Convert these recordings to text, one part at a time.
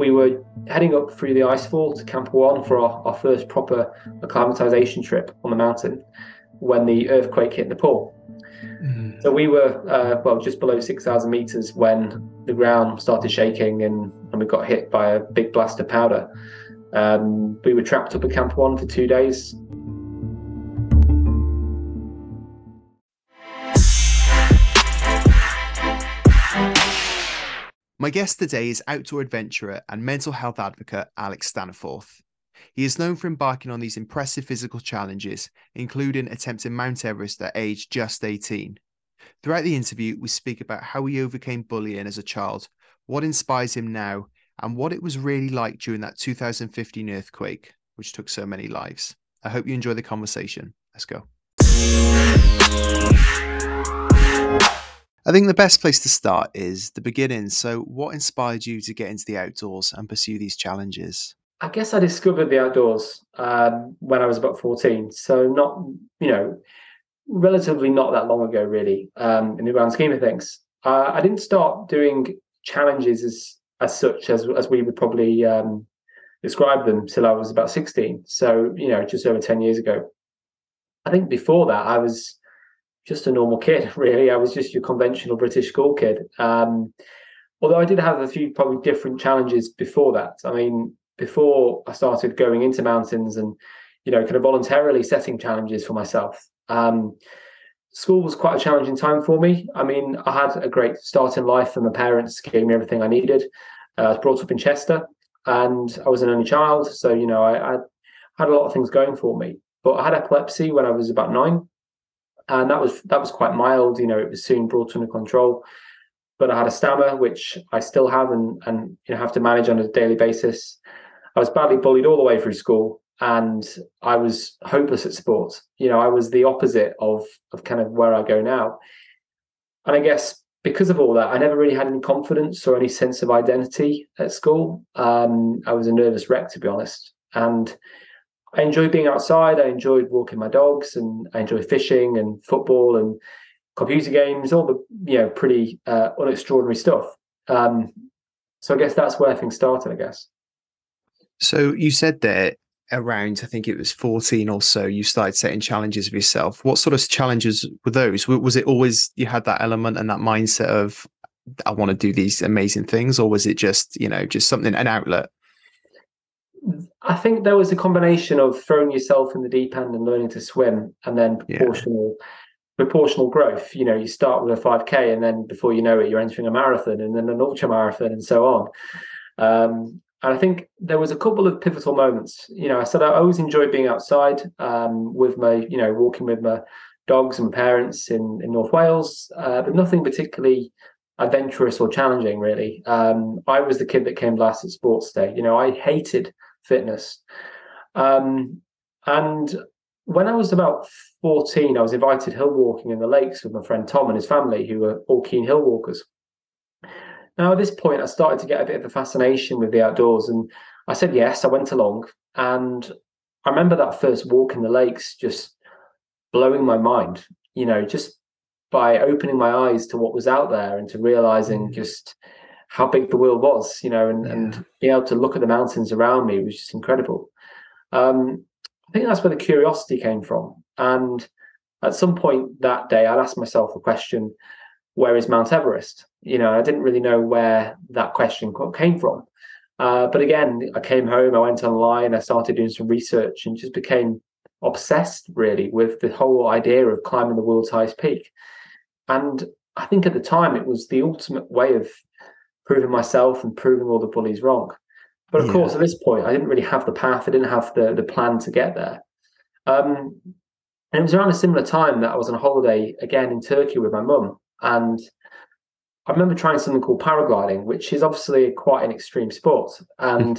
we were heading up through the icefall to Camp 1 for our first proper acclimatization trip on the mountain when the earthquake hit Nepal. So we were, just below 6,000 meters when the ground started shaking and we got hit by a big blast of powder. We were trapped up at Camp 1 for 2 days. My guest today is outdoor adventurer and mental health advocate Alex Staniforth. He is known for embarking on these impressive physical challenges, including attempting Mount Everest at age just 18. Throughout the interview, we speak about how he overcame bullying as a child, what inspires him now, and what it was really like during that 2015 earthquake, which took so many lives. I hope you enjoy the conversation. Let's go. I think the best place to start is the beginning. So what inspired you to get into the outdoors and pursue these challenges? I guess I discovered the outdoors when I was about 14. So not, relatively not that long ago, really, in the grand scheme of things. I didn't start doing challenges as such as we would probably describe them till I was about 16. So, just over 10 years ago. I think before that, I was just a normal kid, really. I was just your conventional British school kid. Although I did have a few probably different challenges before that. I mean, before I started going into mountains and, kind of voluntarily setting challenges for myself. School was quite a challenging time for me. I mean, I had a great start in life and my parents gave me everything I needed. I was brought up in Chester and I was an only child. So, I had a lot of things going for me. But I had epilepsy when I was about 9. And that was quite mild. It was soon brought under control. But I had a stammer, which I still have and have to manage on a daily basis. I was badly bullied all the way through school, and I was hopeless at sport. I was the opposite of kind of where I go now. And I guess because of all that, I never really had any confidence or any sense of identity at school. I was a nervous wreck, to be honest. And I enjoyed being outside. I enjoyed walking my dogs, and I enjoyed fishing and football and computer games, all the pretty unextraordinary stuff. So I guess that's where things started, I guess. So you said that around, I think it was 14 or so, you started setting challenges of yourself. What sort of challenges were those? Was it always you had that element and that mindset of I want to do these amazing things, or was it just something, an outlet? I think there was a combination of throwing yourself in the deep end and learning to swim, and then proportional growth. You start with a 5K, and then before you know it, you're entering a marathon, and then an ultra marathon, and so on. And I think there was a couple of pivotal moments. I said I always enjoyed being outside with my, walking with my dogs and my parents in North Wales, but nothing particularly adventurous or challenging, really. I was the kid that came last at sports day. I hated fitness. And when I was about 14, I was invited hill walking in the lakes with my friend Tom and his family, who were all keen hill walkers. Now, at this point, I started to get a bit of a fascination with the outdoors, and I said yes. I went along, and I remember that first walk in the lakes just blowing my mind, just by opening my eyes to what was out there and to realizing just how big the world was, and being able to look at the mountains around me was just incredible. I think that's where the curiosity came from. And at some point that day, I'd asked myself the question, where is Mount Everest? I didn't really know where that question came from. But again, I came home, I went online, I started doing some research and just became obsessed really with the whole idea of climbing the world's highest peak. And I think at the time it was the ultimate way of proving myself and proving all the bullies wrong. But of course, at this point, I didn't really have the path. I didn't have the plan to get there. And it was around a similar time that I was on holiday again in Turkey with my mum. And I remember trying something called paragliding, which is obviously quite an extreme sport. And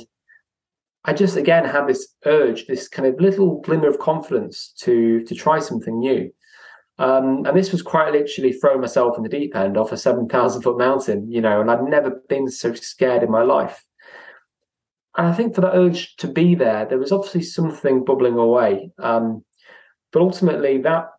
I just, again, had this urge, this kind of little glimmer of confidence to try something new. And this was quite literally throwing myself in the deep end off a 7,000-foot mountain, and I'd never been so scared in my life. And I think for that urge to be there, there was obviously something bubbling away. But ultimately,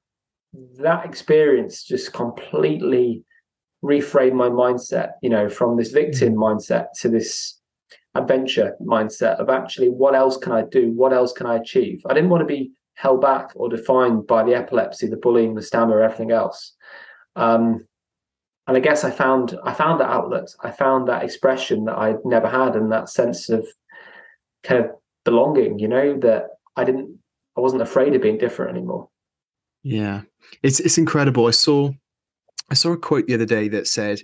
that experience just completely reframed my mindset, from this victim mindset to this adventure mindset of actually, what else can I do? What else can I achieve? I didn't want to be held back or defined by the epilepsy, the bullying, the stammer, everything else. And I guess I found that outlet. I found that expression that I'd never had, and that sense of kind of belonging, that I wasn't afraid of being different anymore. Yeah. It's incredible. I saw a quote the other day that said,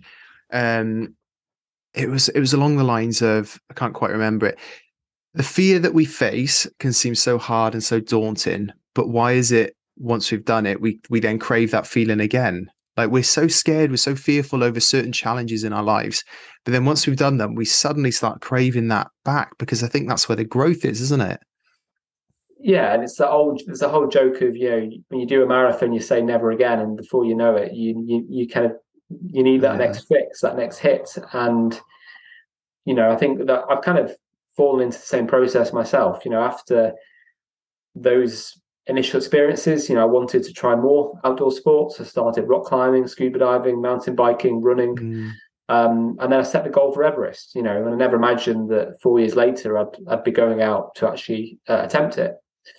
it was along the lines of, I can't quite remember it. The fear that we face can seem so hard and so daunting, but why is it once we've done it, we then crave that feeling again? Like, we're so scared, we're so fearful over certain challenges in our lives, but then once we've done them, we suddenly start craving that back, because I think that's where the growth is, isn't it? Yeah, and it's the whole joke of, when you do a marathon, you say never again, and before you know it, you need that next fix, that next hit. And I think that I've kind of fallen into the same process myself. After those initial experiences, I wanted to try more outdoor sports. I started rock climbing, scuba diving, mountain biking, running. And then I set the goal for Everest, and I never imagined that 4 years later I'd be going out to actually attempt it.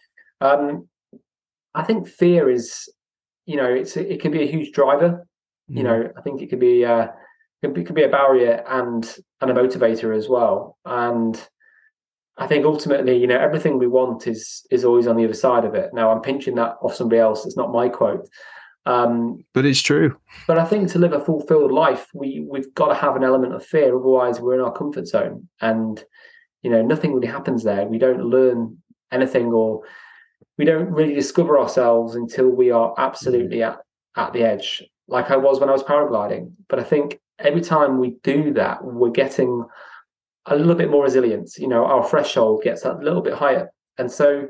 I think fear is, it can be a huge driver. I think it could be a barrier and a motivator as well. And I think ultimately, everything we want is always on the other side of it. Now, I'm pinching that off somebody else. It's not my quote. But it's true. But I think to live a fulfilled life, we've got to have an element of fear. Otherwise, we're in our comfort zone, and nothing really happens there. We don't learn anything, or we don't really discover ourselves until we are absolutely at the edge, like I was when I was paragliding. But I think every time we do that, we're getting a little bit more resilience. Our threshold gets a little bit higher, and so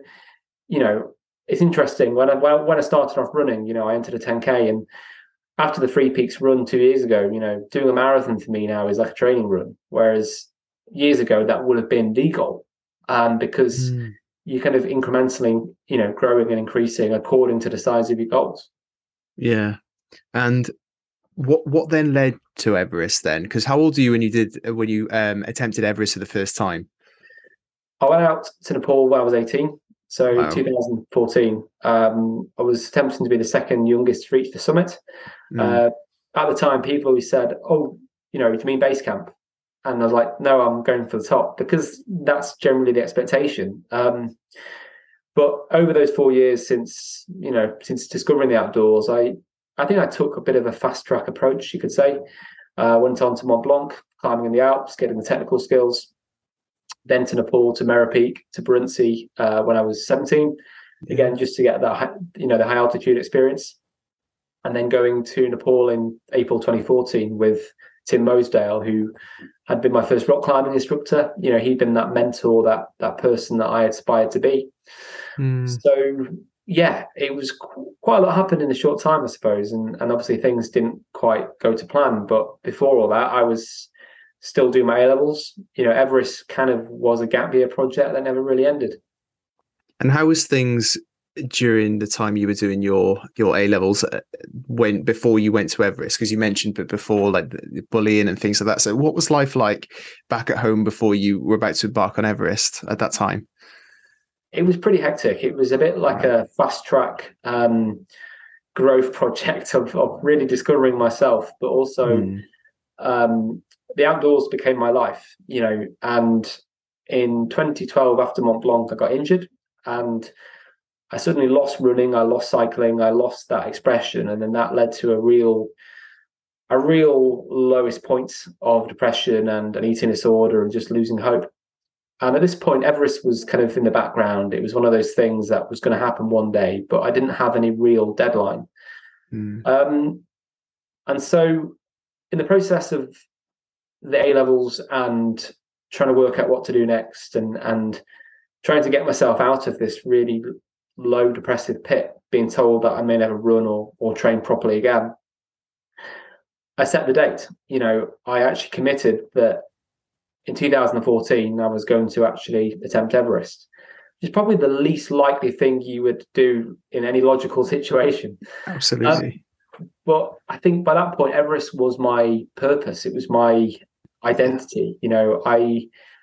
it's interesting. When I started off running, I entered a 10K, and after the Three Peaks run 2 years ago, doing a marathon for me now is like a training run, whereas years ago that would have been the goal, because you're kind of incrementally, growing and increasing according to the size of your goals. Yeah. And what then led to Everest then? Because how old are you when you attempted Everest for the first time? I went out to Nepal when I was 18. So Wow. 2014, I was attempting to be the second youngest to reach the summit. At the time, people always said, "Oh, do you mean base camp?" And I was like, "No, I'm going for the top," because that's generally the expectation. But over those 4 years since discovering the outdoors, I think I took a bit of a fast track approach, you could say. Went on to Mont Blanc, climbing in the Alps, getting the technical skills. Then to Nepal, to Mera Peak, to Barunsi when I was 17, again, just to get that, the high altitude experience. And then going to Nepal in April 2014 with Tim Mosdale, who had been my first rock climbing instructor. He'd been that mentor, that person that I aspired to be. So yeah, it was quite a lot happened in a short time, I suppose. And obviously things didn't quite go to plan. But before all that, I was still doing my A-levels. Everest kind of was a gap year project that never really ended. And how was things during the time you were doing your A-levels before you went to Everest? Because you mentioned before, like the bullying and things like that. So what was life like back at home before you were about to embark on Everest at that time? It was pretty hectic. It was a bit like a fast track growth project of really discovering myself, but also the outdoors became my life, and in 2012, after Mont Blanc, I got injured, and I suddenly lost running, I lost cycling, I lost that expression, and then that led to a real lowest points of depression and an eating disorder and just losing hope. And at this point, Everest was kind of in the background. It was one of those things that was going to happen one day, but I didn't have any real deadline. And so in the process of the A-levels and trying to work out what to do next, and trying to get myself out of this really low depressive pit, being told that I may never run or train properly again, I set the date. I actually committed that in 2014 I was going to actually attempt Everest, which is probably the least likely thing you would do in any logical situation. Absolutely. But I think by that point, Everest was my purpose. It was my identity.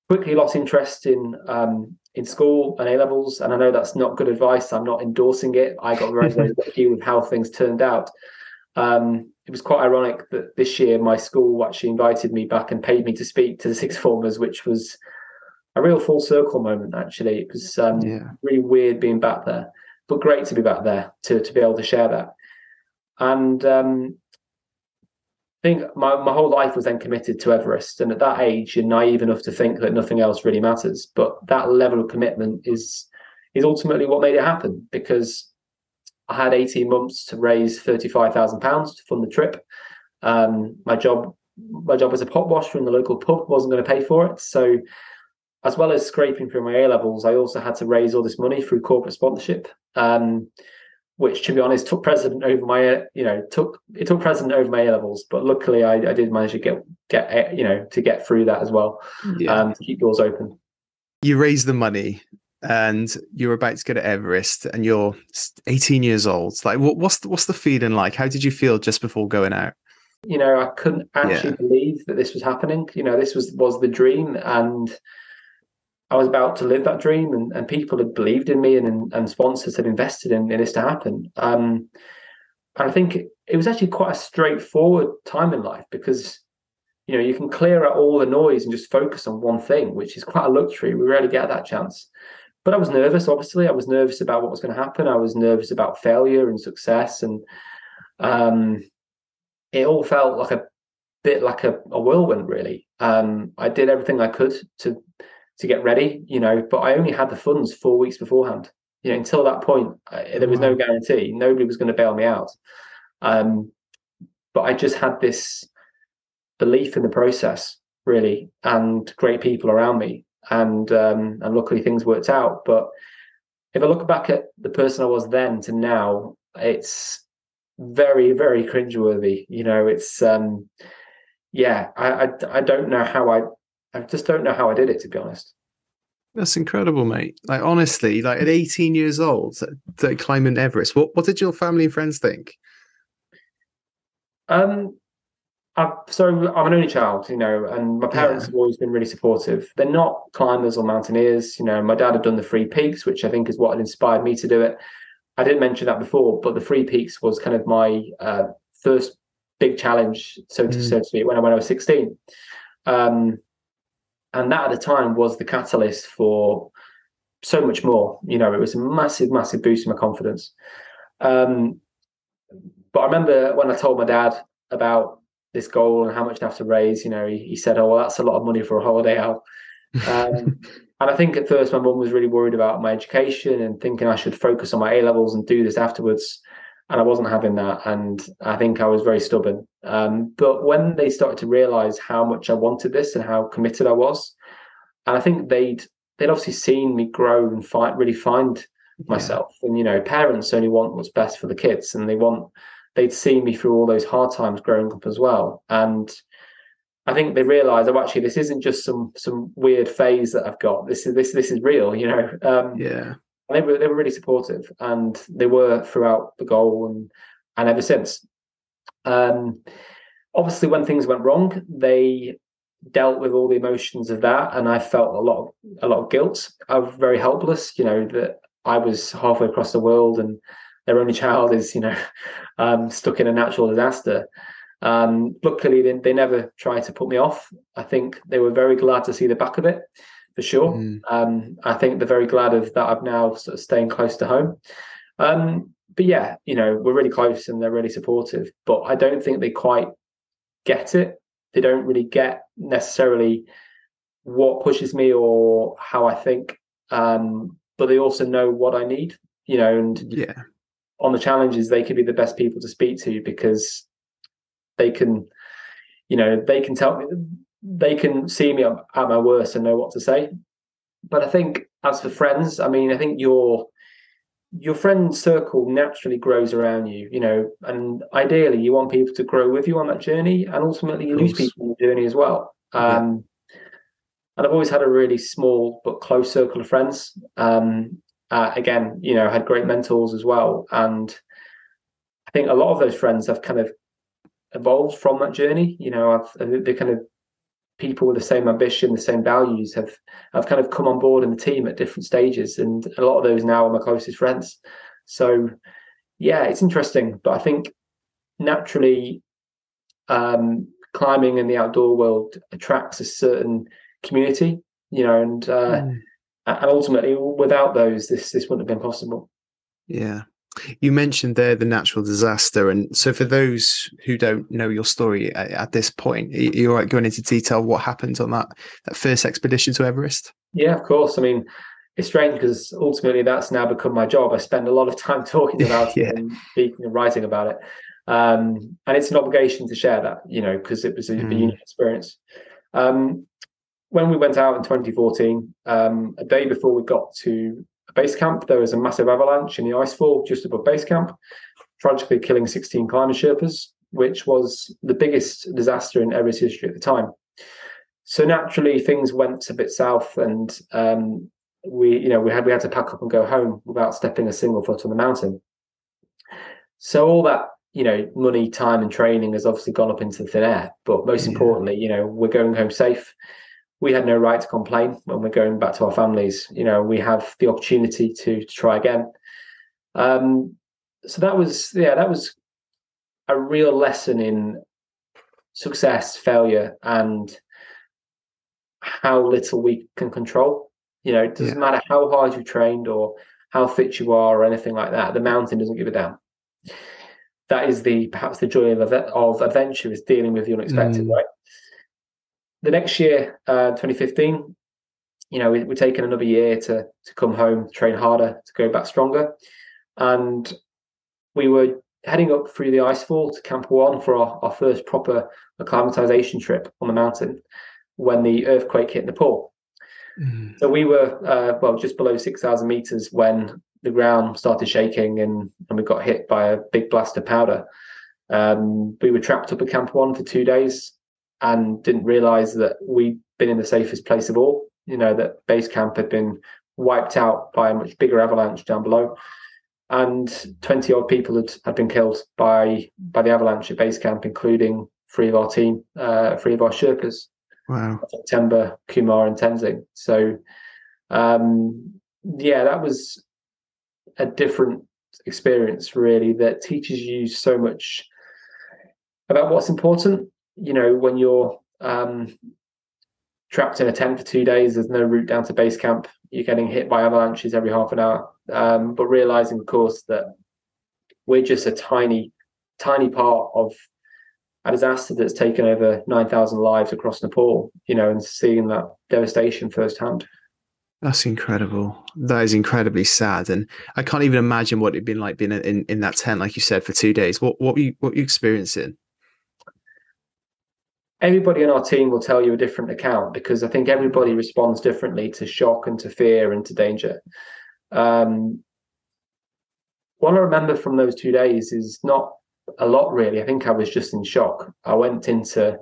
quickly lost interest in school and A levels, and I know that's not good advice. I'm not endorsing it. I got very, very lucky with how things turned out. It was quite ironic that this year my school actually invited me back and paid me to speak to the sixth formers, which was a real full circle moment. Actually, it was really weird being back there, but great to be back there to be able to share that. And I think my whole life was then committed to Everest, and at that age, you're naive enough to think that nothing else really matters. But that level of commitment is ultimately what made it happen, because I had 18 months to raise £35,000 to fund the trip. My job as a pot washer in the local pub wasn't going to pay for it, so as well as scraping through my A levels, I also had to raise all this money through corporate sponsorship. Which, to be honest, took precedent over my, took precedent over my A levels. But luckily, I did manage to get through that as well. To keep doors open. You raised the money, and you're about to go to Everest, and you're 18 years old. Like, what's the feeling like? How did you feel just before going out? I couldn't actually believe that this was happening. This was the dream, and I was about to live that dream, and people had believed in me, and sponsors had invested in this to happen. And I think it was actually quite a straightforward time in life, because, you can clear out all the noise and just focus on one thing, which is quite a luxury. We rarely get that chance. But I was nervous, obviously. I was nervous about what was going to happen. I was nervous about failure and success. And it all felt like a bit like a whirlwind, really. I did everything I could to get ready, but I only had the funds 4 weeks beforehand. Until that point, there was no guarantee. Nobody was going to bail me out. But I just had this belief in the process, really, and great people around me. And luckily things worked out. But if I look back at the person I was then to now, it's very, very cringeworthy. It's I don't know how I just don't know how I did it, to be honest. That's incredible, mate. Like, honestly, like at 18 years old, to climbing Everest, what did your family and friends think? So I'm an only child, and my parents have always been really supportive. They're not climbers or mountaineers. My dad had done the Three Peaks, which I think is what had inspired me to do it. I didn't mention that before, but the Three Peaks was kind of my first big challenge, so to speak, when I was 16. And that at the time was the catalyst for so much more. It was a massive, massive boost in my confidence. But I remember when I told my dad about this goal and how much I have to raise, he said, "Oh, well, that's a lot of money for a holiday, Al." And I think at first my mum was really worried about my education and thinking I should focus on my A levels and do this afterwards. And I wasn't having that. And I think I was very stubborn. But when they started to realize how much I wanted this and how committed I was, and I think they'd obviously seen me grow and really find myself. And, parents only want what's best for the kids, and they'd seen me through all those hard times growing up as well. And I think they realized, oh, actually, this isn't just some weird phase that I've got. This is real, And they were really supportive, and they were throughout the goal and ever since. Obviously, when things went wrong, they dealt with all the emotions of that, and I felt a lot of guilt. I was very helpless, that I was halfway across the world, and their only child is, stuck in a natural disaster. Luckily, they never tried to put me off. I think they were very glad to see the back of it, for sure. I think they're very glad of that I'm now sort of staying close to home. But yeah, we're really close and they're really supportive, but I don't think they quite get it. They don't really get necessarily what pushes me or how I think. But they also know what I need, and on the challenges, they could be the best people to speak to, because they can tell me, they can see me at my worst and know what to say. But I think as for friends, I think your friend circle naturally grows around you, and ideally you want people to grow with you on that journey, and ultimately you lose people on the journey as well. And I've always had a really small but close circle of friends. Again, had great mentors as well. And I think a lot of those friends have kind of evolved from that journey. They kind of people with the same ambition, the same values have kind of come on board in the team at different stages, and a lot of those now are my closest friends. So yeah, it's interesting, but I think naturally climbing in the outdoor world attracts a certain community, and ultimately without those, this wouldn't have been possible. Yeah. You mentioned there the natural disaster, and so for those who don't know your story at this point, you're right going into detail what happened on that first expedition to Everest? Yeah, of course. I mean, it's strange because ultimately that's now become my job. I spend a lot of time talking about it and speaking and writing about it, and it's an obligation to share that, because it was a unique experience. When we went out in 2014, a day before we got to base camp, there was a massive avalanche in the icefall just above base camp, tragically killing 16 climbing Sherpas, which was the biggest disaster in Everest history at the time. So naturally, things went a bit south, and we had to pack up and go home without stepping a single foot on the mountain. So all that money, time, and training has obviously gone up into thin air. But most importantly, we're going home safe. We had no right to complain when we're going back to our families. We have the opportunity to try again. So that was a real lesson in success, failure, and how little we can control. It doesn't matter how hard you trained or how fit you are or anything like that. The mountain doesn't give a damn. That is perhaps the joy of adventure, is dealing with the unexpected, right? The next year, 2015, we're taking another year to come home, train harder, to go back stronger. And we were heading up through the icefall to Camp 1 for our first proper acclimatization trip on the mountain when the earthquake hit Nepal. So we were, just below 6,000 meters when the ground started shaking and we got hit by a big blast of powder. We were trapped up at Camp 1 for 2 days and didn't realize that we'd been in the safest place of all, that base camp had been wiped out by a much bigger avalanche down below. And 20 odd people had been killed by the avalanche at base camp, including 3 of our team, 3 of our Sherpas. Wow. September, Kumar, and Tenzing. So, that was a different experience, really, that teaches you so much about what's important. When you're trapped in a tent for 2 days, there's no route down to base camp. You're getting hit by avalanches every half an hour. But realizing, of course, that we're just a tiny, tiny part of a disaster that's taken over 9,000 lives across Nepal, and seeing that devastation firsthand. That's incredible. That is incredibly sad. And I can't even imagine what it'd been like being in that tent, like you said, for 2 days. What were you experiencing? Everybody on our team will tell you a different account, because I think everybody responds differently to shock and to fear and to danger. What I remember from those 2 days is not a lot, really. I think I was just in shock. I went into,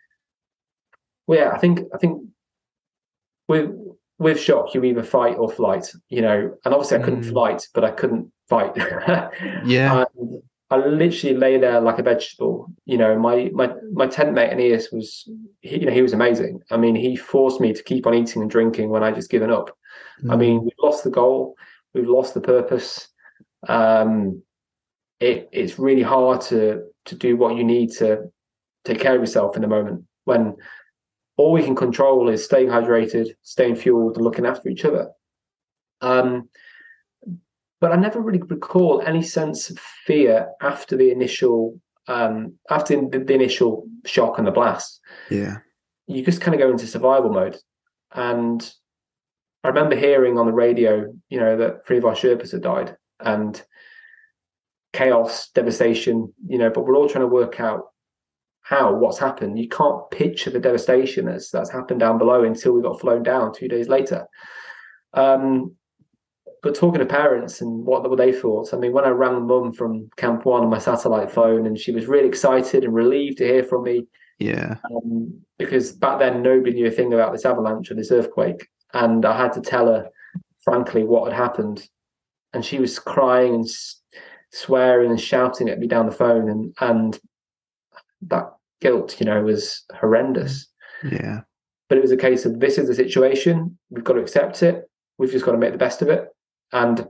I think with shock, you either fight or flight, and obviously I couldn't flight, but I couldn't fight. Yeah. I literally lay there like a vegetable. My tent mate Aeneas was, he was amazing. I mean, he forced me to keep on eating and drinking when I just given up. I mean, we've lost the goal, we've lost the purpose. It's really hard to do what you need to take care of yourself in the moment, when all we can control is staying hydrated, staying fueled, and looking after each other. But I never really recall any sense of fear after the initial initial shock and the blast. Yeah, you just kind of go into survival mode. And I remember hearing on the radio, that 3 of our Sherpas had died, and chaos, devastation, but we're all trying to work out what's happened. You can't picture the devastation that's happened down below until we got flown down 2 days later. But talking to parents and what they thought, I mean, when I rang Mum from Camp 1 on my satellite phone, and she was really excited and relieved to hear from me. Yeah. Because back then nobody knew a thing about this avalanche or this earthquake, and I had to tell her frankly what had happened, and she was crying and swearing and shouting at me down the phone, and that guilt, was horrendous. Yeah. But it was a case of, this is the situation. We've got to accept it. We've just got to make the best of it. And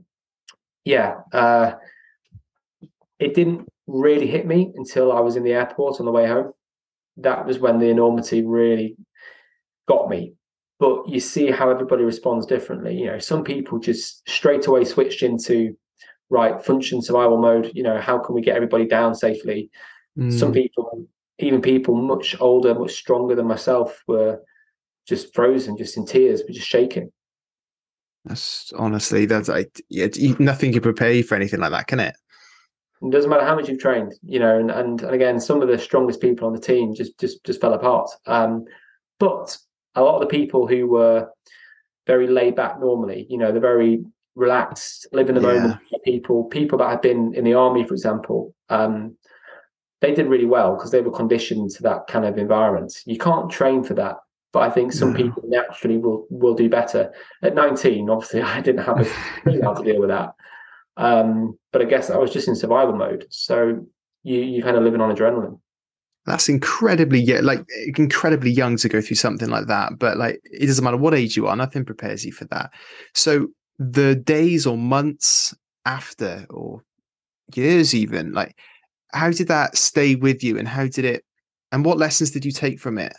it didn't really hit me until I was in the airport on the way home. That was when the enormity really got me. But you see how everybody responds differently. You know, some people just straight away switched into, right, function survival mode. You know, how can we get everybody down safely? Some people, even people much older, much stronger than myself, were just frozen, just in tears, were just shaking. That's honestly, that's like, nothing can prepare you for anything like that, can it? It doesn't matter how much you've trained, you know, and again, some of the strongest people on the team just fell apart. But a lot of the people who were very laid back normally, you know, they're very relaxed, live in the moment. People that had been in the army, for example, they did really well because they were conditioned to that kind of environment. You can't train for that, but I think some people naturally will do better. At 19, obviously, I didn't have a clue how to deal with that. But I guess I was just in survival mode. So you kind of living on adrenaline. That's incredibly young to go through something like that. But like, it doesn't matter what age you are, nothing prepares you for that. So the days or months after, or years even, like, how did that stay with you, and and what lessons did you take from it?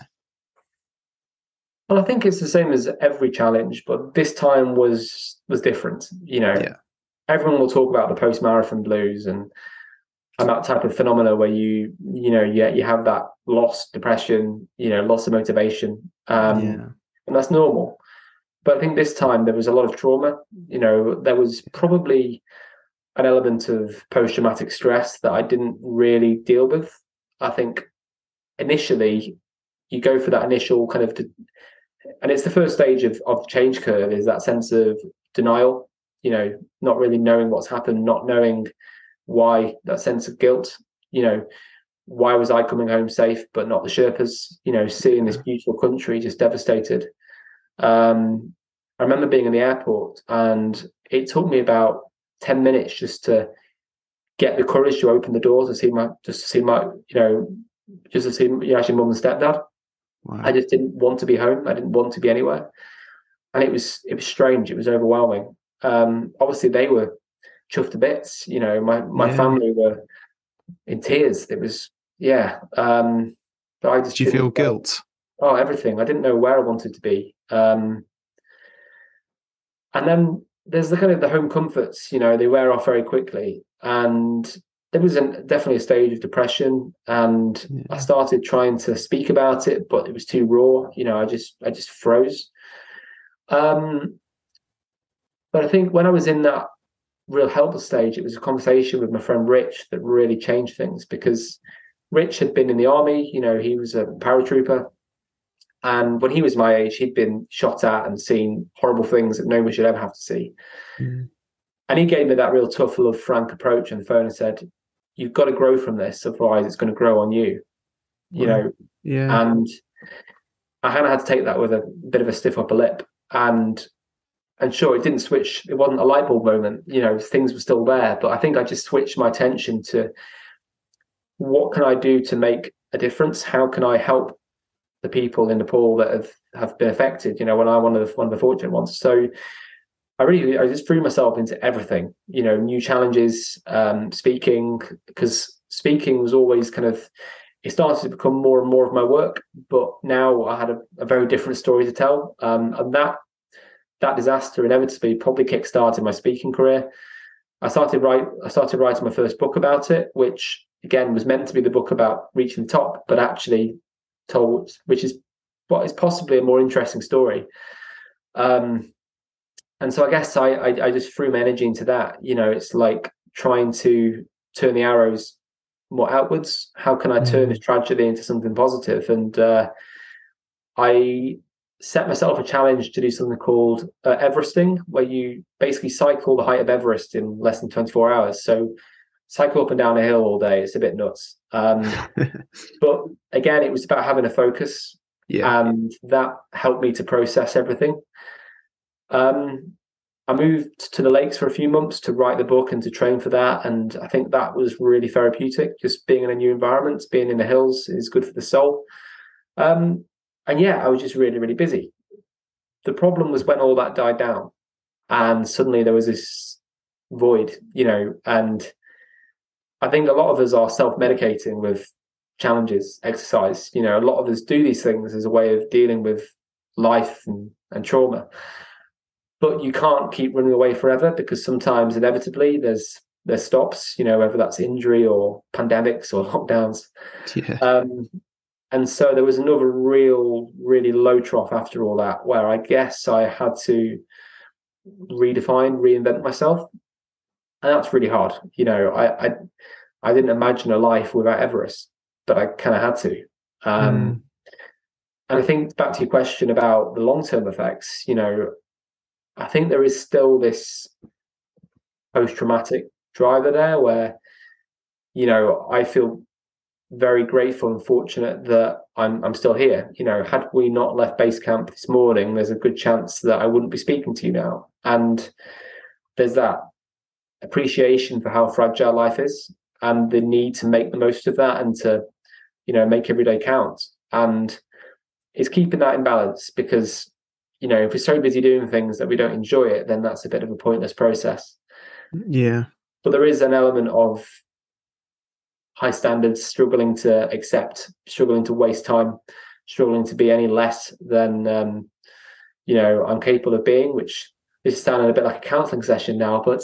Well, I think it's the same as every challenge, but this time was different. You know, everyone will talk about the post-marathon blues and that type of phenomena where you have that loss, depression, you know, loss of motivation, and that's normal. But I think this time there was a lot of trauma. You know, there was probably an element of post-traumatic stress that I didn't really deal with. I think initially you go for that initial kind of, and it's the first stage of change curve, is that sense of denial, you know, not really knowing what's happened, not knowing why, that sense of guilt, you know, why was I coming home safe but not the Sherpas, you know, seeing this beautiful country just devastated. I remember being in the airport, and it took me about 10 minutes just to get the courage to open the door to see my actually mum and stepdad. Wow. I just didn't want to be home. I didn't want to be anywhere. And it was strange. It was overwhelming. Obviously they were chuffed to bits. You know, my family were in tears. It was, but I just, did you feel guilt? Oh, everything. I didn't know where I wanted to be. And then there's the kind of the home comforts, you know, they wear off very quickly. And there was definitely a stage of depression, and I started trying to speak about it, but it was too raw. You know, I just froze. But I think when I was in that real helpless stage, it was a conversation with my friend Rich that really changed things, because Rich had been in the army. You know, he was a paratrooper. And when he was my age, he'd been shot at and seen horrible things that no one should ever have to see. And he gave me that real tough love, frank approach on the phone and said, you've got to grow from this, otherwise it's going to grow on you. You know? And I kind of had to take that with a bit of a stiff upper lip. And sure, it didn't switch. It wasn't a light bulb moment. You know, things were still there. But I think I just switched my attention to, what can I do to make a difference? How can I help the people in Nepal that have been affected? You know, when I'm one of the fortunate ones. So I just threw myself into everything, you know, new challenges, speaking, because speaking was always kind of, it started to become more and more of my work, but now I had a very different story to tell. And that disaster inevitably probably kickstarted my speaking career. I started writing my first book about it, which again was meant to be the book about reaching the top, but actually told, which is what is possibly a more interesting story. And so I guess I just threw my energy into that. You know, it's like trying to turn the arrows more outwards. How can I turn this tragedy into something positive? And I set myself a challenge to do something called Everesting, where you basically cycle the height of Everest in less than 24 hours. So cycle up and down a hill all day. It's a bit nuts. But again, it was about having a focus, and that helped me to process everything. I moved to the lakes for a few months to write the book and to train for that. And I think that was really therapeutic. Just being in a new environment, being in the hills is good for the soul. yeah, I was just really, really busy. The problem was when all that died down and suddenly there was this void, and I think a lot of us are self-medicating with challenges, exercise. A lot of us do these things as a way of dealing with life and trauma. But you can't keep running away forever, because sometimes inevitably there's stops, whether that's injury or pandemics or lockdowns. Yeah. And so there was another really low trough after all that, where I guess I had to reinvent myself. And that's really hard. I didn't imagine a life without Everest, but I kind of had to. And I think back to your question about the long-term effects, I think there is still this post-traumatic driver there where, I feel very grateful and fortunate that I'm still here. Had we not left base camp this morning, there's a good chance that I wouldn't be speaking to you now. And there's that appreciation for how fragile life is and the need to make the most of that and to, make every day count. And it's keeping that in balance, because, if we're so busy doing things that we don't enjoy it, then that's a bit of a pointless process. Yeah. But there is an element of high standards, struggling to accept, struggling to waste time, struggling to be any less than, I'm capable of being, which is sounding a bit like a counselling session now, but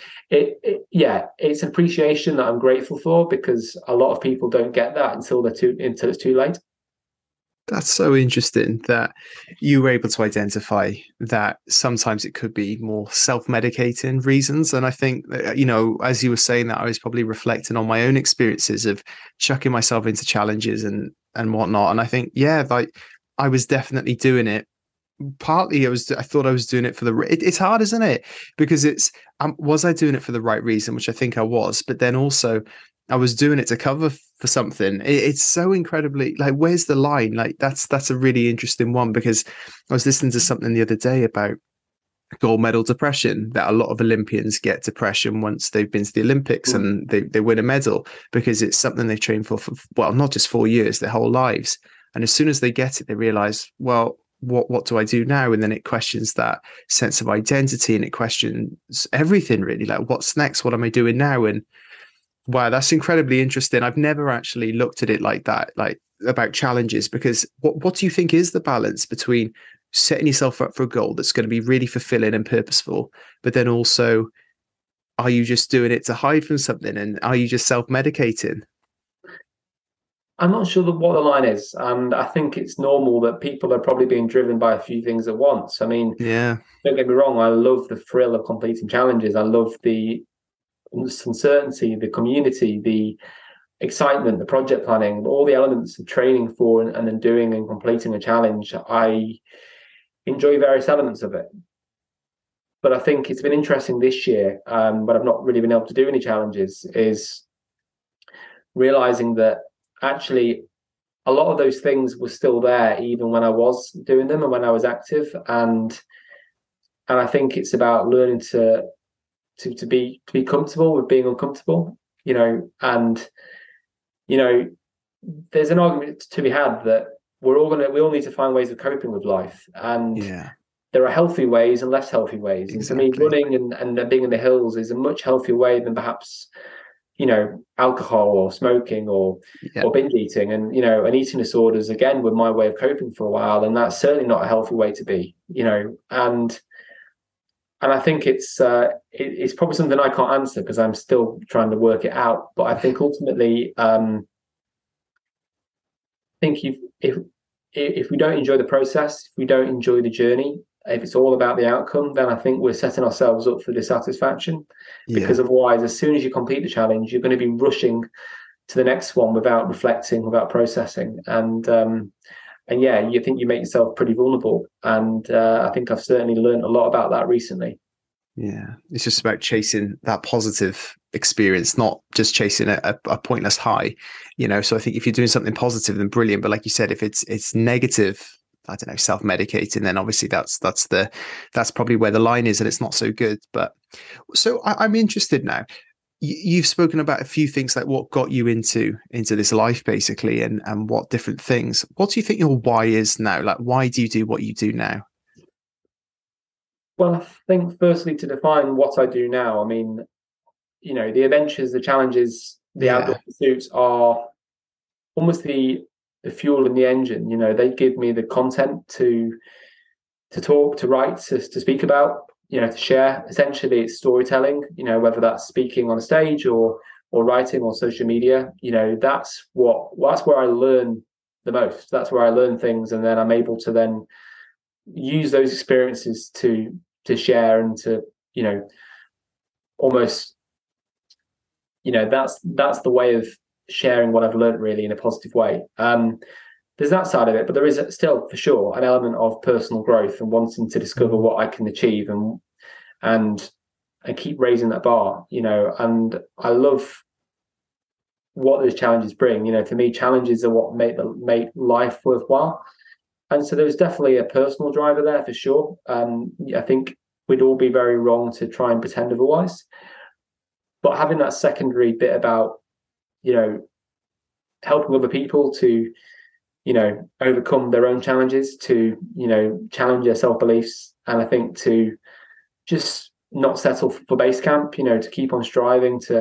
it's appreciation that I'm grateful for, because a lot of people don't get that until it's too late. That's so interesting that you were able to identify that sometimes it could be more self-medicating reasons. And I think, as you were saying that, I was probably reflecting on my own experiences of chucking myself into challenges and whatnot. And I think, I was definitely doing it. Partly I thought I was doing it for it's hard, isn't it? Because was I doing it for the right reason, which I think I was, but then also I was doing it to cover for something. It's so incredibly, like, where's the line? Like, that's a really interesting one, because I was listening to something the other day about gold medal depression, that a lot of Olympians get depression once they've been to the Olympics and they win a medal, because it's something they've trained for well, not just 4 years, their whole lives. And as soon as they get it, they realize, well, what do I do now? And then it questions that sense of identity, and it questions everything really, like, what's next? What am I doing now? And wow, that's incredibly interesting. I've never actually looked at it like that, like about challenges, because what do you think is the balance between setting yourself up for a goal that's going to be really fulfilling and purposeful, but then also, are you just doing it to hide from something, and are you just self-medicating? I'm not sure what the line is, and I think it's normal that people are probably being driven by a few things at once. I mean, yeah, don't get me wrong, I love the thrill of completing challenges. I love the uncertainty, the community, the excitement, the project planning, all the elements of training for and then doing and completing a challenge. I enjoy various elements of it. But I think it's been interesting this year, but I've not really been able to do any challenges, is realizing that actually a lot of those things were still there even when I was doing them and when I was active. And I think it's about learning to be comfortable with being uncomfortable, and there's an argument to be had that we all need to find ways of coping with life, and there are healthy ways and less healthy ways. Exactly. And for me, running and being in the hills is a much healthier way than perhaps alcohol or smoking or binge eating. And and eating disorders again were my way of coping for a while, and that's certainly not a healthy way to be. And I think it's probably something I can't answer because I'm still trying to work it out. But I think ultimately, if we don't enjoy the process, if we don't enjoy the journey, if it's all about the outcome, then I think we're setting ourselves up for dissatisfaction. Because otherwise, as soon as you complete the challenge, you're going to be rushing to the next one without reflecting, without processing. And you think you make yourself pretty vulnerable. And I think I've certainly learned a lot about that recently. Yeah, it's just about chasing that positive experience, not just chasing a pointless high. So I think if you're doing something positive, then brilliant. But like you said, if it's negative, I don't know, self-medicating, then obviously that's probably where the line is, and it's not so good. But so I'm interested now. you've spoken about a few things, like what got you into this life, basically, and what different things. What do you think your why is now? Like, why do you do what you do now? Well, I think firstly to define what I do now, I mean, the adventures, the challenges, the outdoor pursuits are almost the fuel and the engine. They give me the content to talk, to write, to speak about, to share. Essentially, it's storytelling. Whether that's speaking on a stage or writing on social media. That's where I learn the most. That's where I learn things, and then I'm able to then use those experiences to share and to almost that's the way of sharing what I've learned, really, in a positive way. There's that side of it, but there is still, for sure, an element of personal growth and wanting to discover what I can achieve and keep raising that bar. And I love what those challenges bring. For me, challenges are what make life worthwhile. And so there's definitely a personal driver there, for sure. I think we'd all be very wrong to try and pretend otherwise. But having that secondary bit about, helping other people to, overcome their own challenges, to, challenge their self-beliefs. And I think to just not settle for base camp, to keep on striving to,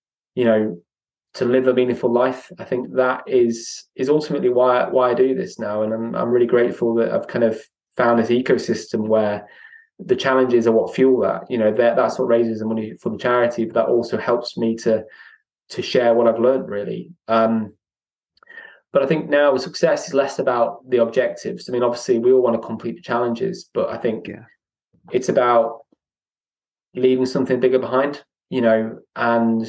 to live a meaningful life. I think that is ultimately why I do this now. And I'm really grateful that I've kind of found this ecosystem where the challenges are what fuel that. That's what raises the money for the charity, but that also helps me to share what I've learned, really. But I think now success is less about the objectives. I mean, obviously we all want to complete the challenges, but I think it's about leaving something bigger behind, and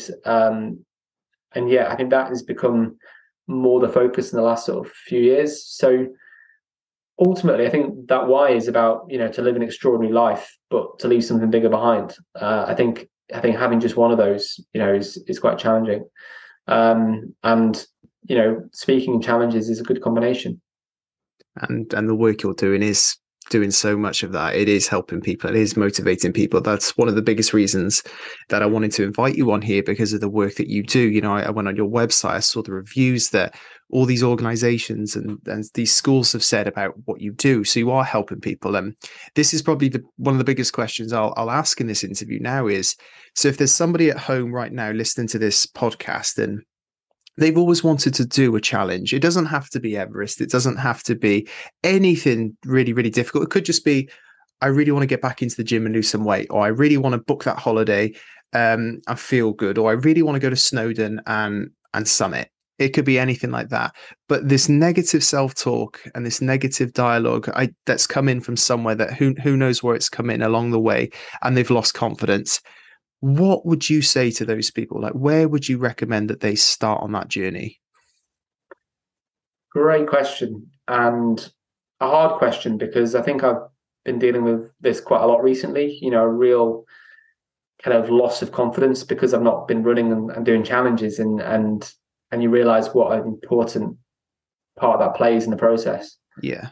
yeah, I think that has become more the focus in the last sort of few years. So ultimately, I think that why is about, to live an extraordinary life, but to leave something bigger behind. I think having just one of those, is quite challenging. And speaking challenges is a good combination. And the work you're doing is doing so much of that. It is helping people. It is motivating people. That's one of the biggest reasons that I wanted to invite you on here, because of the work that you do. I went on your website, I saw the reviews that all these organizations and these schools have said about what you do. So you are helping people. And this is probably one of the biggest questions I'll ask in this interview now is, so if there's somebody at home right now listening to this podcast and they've always wanted to do a challenge. It doesn't have to be Everest. It doesn't have to be anything really, really difficult. It could just be, I really want to get back into the gym and lose some weight, or I really want to book that holiday and feel good, or I really want to go to Snowdon and summit. It could be anything like that. But this negative self-talk and this negative dialogue that's come in from somewhere that who knows where it's come in along the way, and they've lost confidence. What would you say to those people? Like, where would you recommend that they start on that journey? Great question, and a hard question, because I think I've been dealing with this quite a lot recently. A real kind of loss of confidence because I've not been running and doing challenges, and you realize what an important part that plays in the process. Yeah.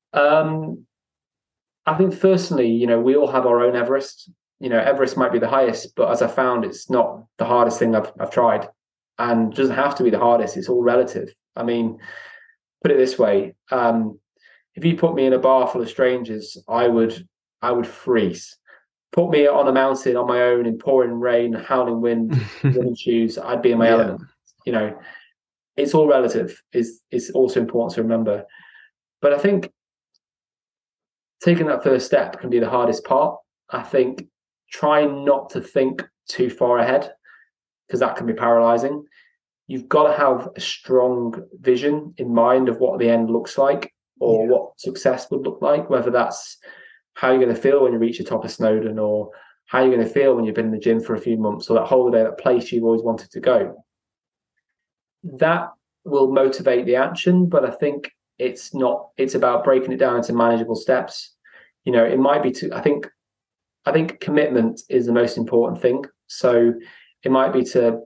I think firstly, we all have our own Everest. Everest might be the highest, but as I found, it's not the hardest thing I've tried, and it doesn't have to be the hardest. It's all relative. I mean, put it this way: if you put me in a bar full of strangers, I would freeze. Put me on a mountain on my own in pouring rain, howling wind, running shoes, I'd be in my element. It's all relative. Is also important to remember. But I think taking that first step can be the hardest part. I think trying not to think too far ahead, because that can be paralyzing. You've got to have a strong vision in mind of what the end looks like, or what success would look like, whether that's how you're going to feel when you reach the top of Snowdon, or how you're going to feel when you've been in the gym for a few months, or that holiday, that place you've always wanted to go. That will motivate the action, but I think it's about breaking it down into manageable steps. It might be I think commitment is the most important thing. So it might be to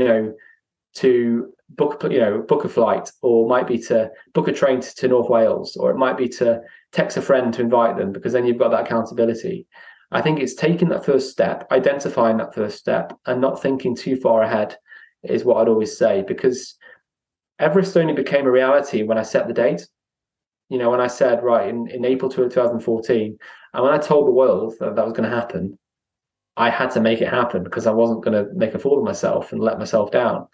book a flight, or it might be to book a train to North Wales, or it might be to text a friend to invite them, because then you've got that accountability. I think it's taking that first step, identifying that first step, and not thinking too far ahead is what I'd always say, because Everest only became a reality when I set the date. When I said, right, in April 2014, and when I told the world that that was going to happen, I had to make it happen because I wasn't going to make a fool of myself and let myself down.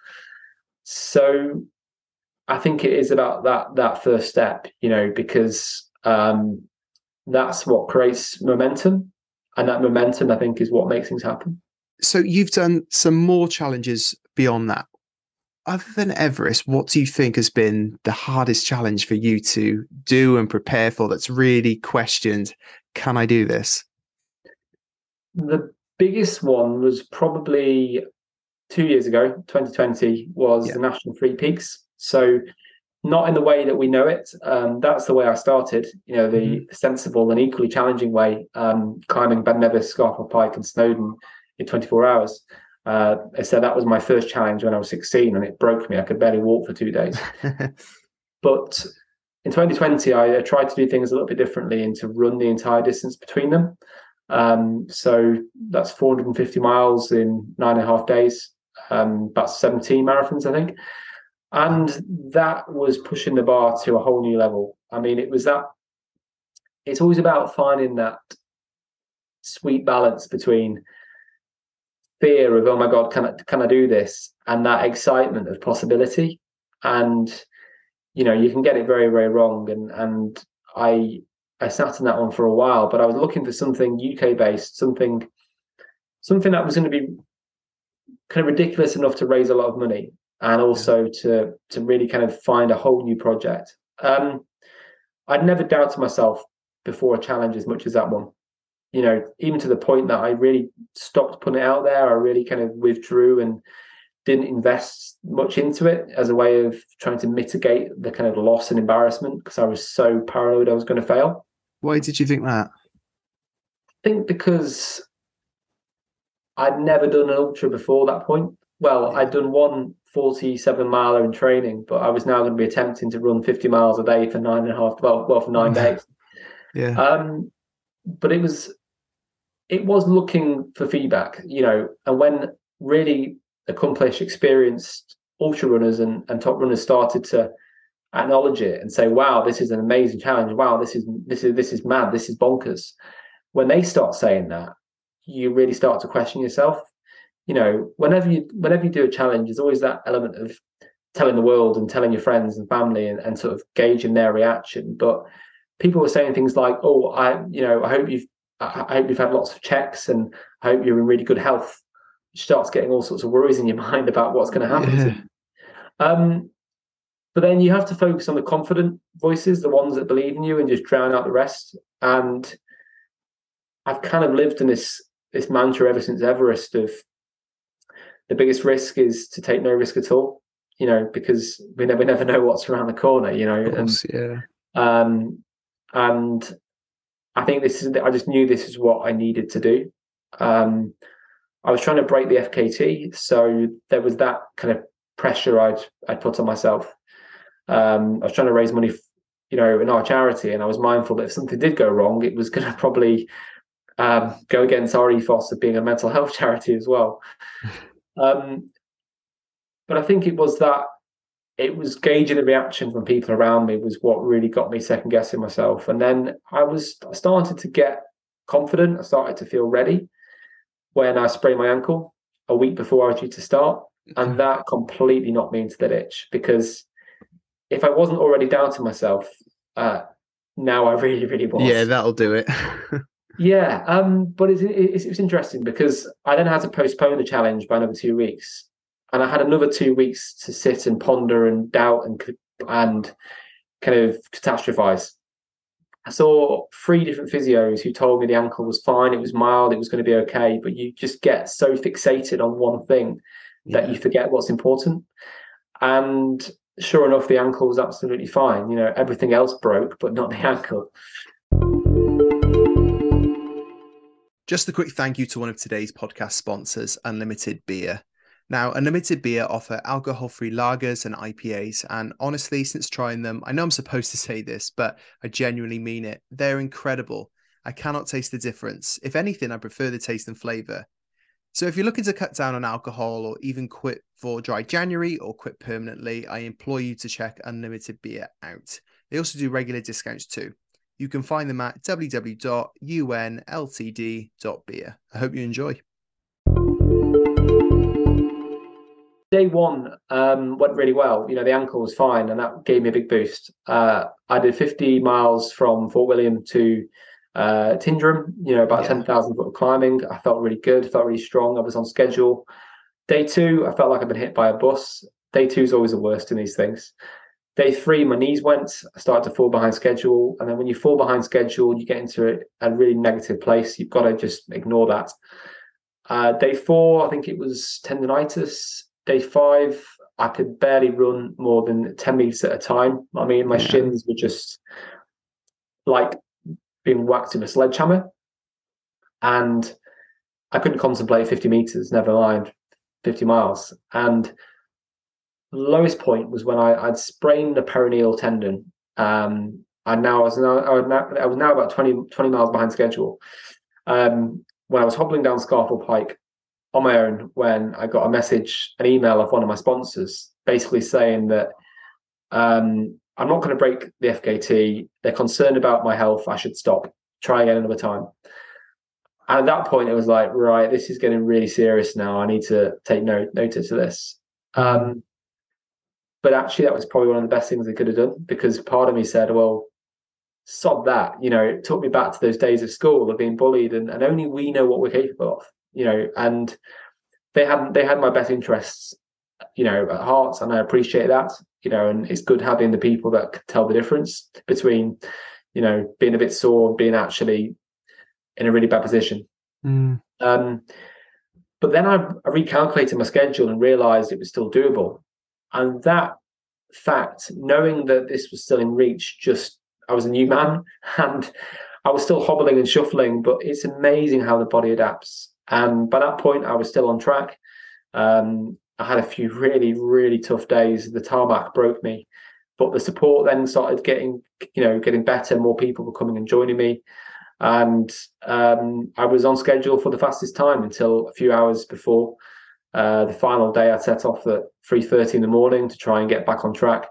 So I think it is about that first step, because that's what creates momentum, and that momentum, I think, is what makes things happen. So you've done some more challenges beyond that. Other than Everest, what do you think has been the hardest challenge for you to do and prepare for that's really questioned, can I do this? The biggest one was probably 2 years ago, 2020, was the National Three Peaks. So not in the way that we know it. That's the way I started, the sensible and equally challenging way, climbing Ben Nevis, Scarpa Pike and Snowdon in 24 hours. So that was my first challenge when I was 16, and it broke me. I could barely walk for 2 days. But in 2020, I tried to do things a little bit differently and to run the entire distance between them. So that's 450 miles in 9.5 days, about 17 marathons, I think. And that was pushing the bar to a whole new level. I mean, it's always about finding that sweet balance between fear of, oh my God, can I do this? And that excitement of possibility. And, you can get it very, very wrong. And I sat in that one for a while, but I was looking for something UK based, something that was going to be kind of ridiculous enough to raise a lot of money, and also to really kind of find a whole new project. I'd never doubted myself before a challenge as much as that one. Even to the point that I really stopped putting it out there. I really kind of withdrew and didn't invest much into it as a way of trying to mitigate the kind of loss and embarrassment, because I was so paranoid I was going to fail. Why did you think that? I think because I'd never done an ultra before that point. Well, I'd done one 47 miler in training, but I was now going to be attempting to run 50 miles a day for 9 days. Yeah. But it was looking for feedback, and when really accomplished, experienced ultra runners and top runners started to acknowledge it and say, wow, this is an amazing challenge. Wow, this is mad. This is bonkers. When they start saying that, you really start to question yourself. Whenever you do a challenge, there's always that element of telling the world and telling your friends and family and sort of gauging their reaction. But people were saying things like, oh, I hope you've had lots of checks, and I hope you're in really good health. You start getting all sorts of worries in your mind about what's going to happen to you. But then you have to focus on the confident voices, the ones that believe in you, and just drown out the rest. And I've kind of lived in this mantra ever since Everest of the biggest risk is to take no risk at all, because we never know what's around the corner, Of course, and I think I just knew this is what I needed to do. I was trying to break the FKT, so there was that kind of pressure I'd put on myself. I was trying to raise money, in our charity, and I was mindful that if something did go wrong, it was going to probably go against our ethos of being a mental health charity as well. But I think it was gauging the reaction from people around me was what really got me second guessing myself. And then I started to get confident. I started to feel ready when I sprained my ankle a week before I was due to start. And that completely knocked me into the ditch, because if I wasn't already doubting myself, now I really, really was. Yeah, that'll do it. Yeah, but it's interesting because I then had to postpone the challenge by another 2 weeks, and I had another 2 weeks to sit and ponder and doubt and kind of catastrophize. I saw 3 different physios who told me the ankle was fine, it was mild, it was going to be okay, but you just get so fixated on one thing that you forget what's important. And sure enough, the ankle was absolutely fine. Everything else broke, but not the ankle. Just a quick thank you to one of today's podcast sponsors, Unlimited Beer. Now, Unlimited Beer offer alcohol-free lagers and IPAs, and honestly, since trying them, I know I'm supposed to say this, but I genuinely mean it. They're incredible. I cannot taste the difference. If anything, I prefer the taste and flavor. So if you're looking to cut down on alcohol or even quit for dry January or quit permanently, I implore you to check Unlimited Beer out. They also do regular discounts too. You can find them at www.unltd.beer. I hope you enjoy. Day one went really well. You know, the ankle was fine, and that gave me a big boost. I did 50 miles from Fort William to Tyndrum, you know, about 10,000 foot of climbing. I felt really good, felt really strong. I was on schedule. Day two, I felt like I'd been hit by a bus. Day two is always the worst in these things. Day three, my knees went. I started to fall behind schedule. And then when you fall behind schedule, you get into a really negative place. You've got to just ignore that. Day four, I think it was tendonitis. Day five, I could barely run more than 10 meters at a time. I mean, my shins were just like being whacked with a sledgehammer. And I couldn't contemplate 50 meters, never mind 50 miles. And the lowest point was when I'd sprained the peroneal tendon. And now I was now about 20 miles behind schedule. When I was hobbling down Scarfell Pike on my own, when I got an email of one of my sponsors, basically saying that I'm not going to break the FKT. They're concerned about my health. I should stop. Try again another time. And at that point, it was like, right, this is getting really serious now. I need to take notice of this. But actually, that was probably one of the best things I could have done, because part of me said, well, sod that. You know, it took me back to those days of school of being bullied, and only we know what we're capable of. You know, and they had my best interests, you know, at heart, and I appreciate that. You know, and it's good having the people that can tell the difference between, you know, being a bit sore and being actually in a really bad position. But then I recalculated my schedule and realized it was still doable. And that fact, knowing that this was still in reach, I was a new man and I was still hobbling and shuffling, but it's amazing how the body adapts. And by that point, I was still on track. I had a few really, really tough days. The tarmac broke me, but the support then started getting better. More people were coming and joining me. And I was on schedule for the fastest time until a few hours before the final day. I set off at 3:30 in the morning to try and get back on track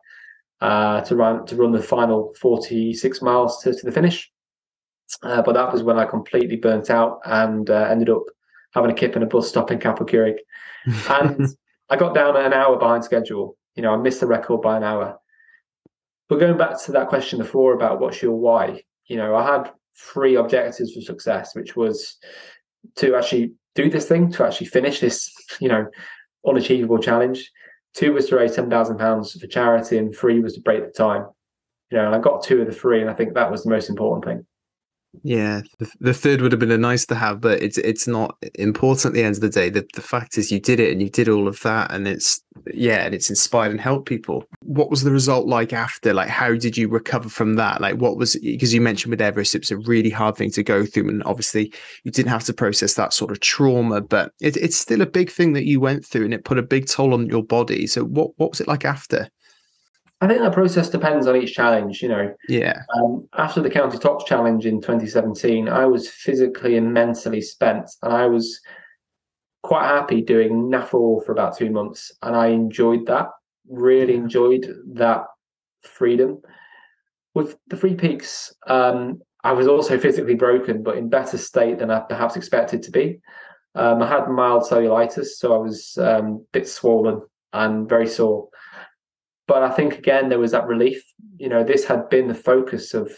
to run the final 46 miles to the finish. But that was when I completely burnt out and ended up having a kip in a bus stop in Capel Curig. And I got down an hour behind schedule. You know, I missed the record by an hour. But going back to that question before about what's your why, you know, I had 3 objectives for success, which was to actually do this thing, to actually finish this, you know, unachievable challenge. 2 was to raise £10,000 for charity, and 3 was to break the time. You know, and I got 2 of the 3, and I think that was the most important thing. Yeah, the third would have been a nice to have, but it's not important at the end of the day. The fact is you did it, and you did all of that, and it's inspired and helped people. What was the result like after? Like, how did you recover from that? Like, what was, because you mentioned with Everest, it was a really hard thing to go through, and obviously you didn't have to process that sort of trauma, but it's still a big thing that you went through, and it put a big toll on your body. So what was it like after? I think that process depends on each challenge, you know. Yeah. After the County Tops Challenge in 2017, I was physically and mentally spent, and I was quite happy doing NAFL for about 2 months, and I enjoyed that. Really enjoyed that freedom. With the Three Peaks, I was also physically broken, but in better state than I perhaps expected to be. I had mild cellulitis, so I was a bit swollen and very sore. But I think, again, there was that relief. You know, this had been the focus of